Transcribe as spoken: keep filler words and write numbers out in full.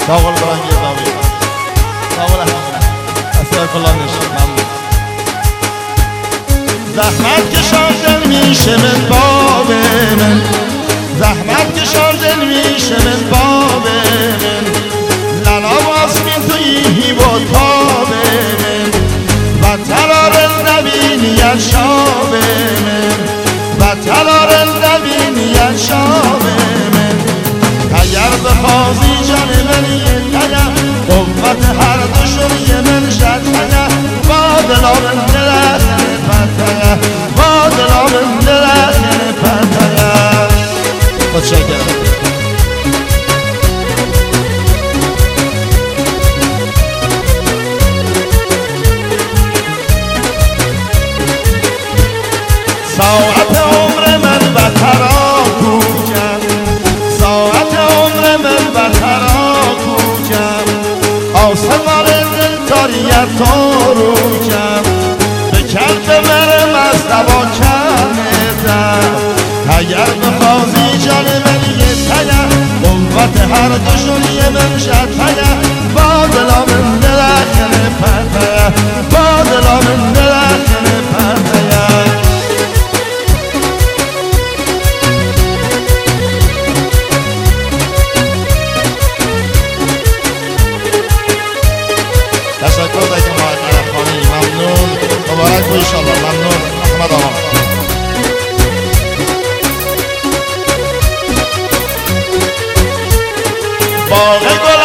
شاغل برنگی باوی شاغل احمد اصلا کلانش ممنون. زحمت کشاندن میشه من باب من، زحمت کشاندن میشه من باب من، لالا واسمین توی با تاب من و ترار نبینی شاب من و ترار نبینی شاب من. اگر بخوازی جان من یه تگه قوت هر دوشون یه من شد تگه با دلا من دلخن پرتگه با دلا من دلخن پرتگه. متشکرم. ساعت عمر من و تراکو جم، ساعت عمر من و تراکو جم، آسمان دل تاریت تو رو جم، به کرد مرم از دوا کردم. اگر بخوازی جان من یه تگه قوت هر دوشون یه من شد تگه با دلا من دلخن پرتگه با دلا من دلخن پرتگه. تشکر دیگه محمد خانی ممنون مبارک و انشالله. ممنون احمد آقا. باغ گل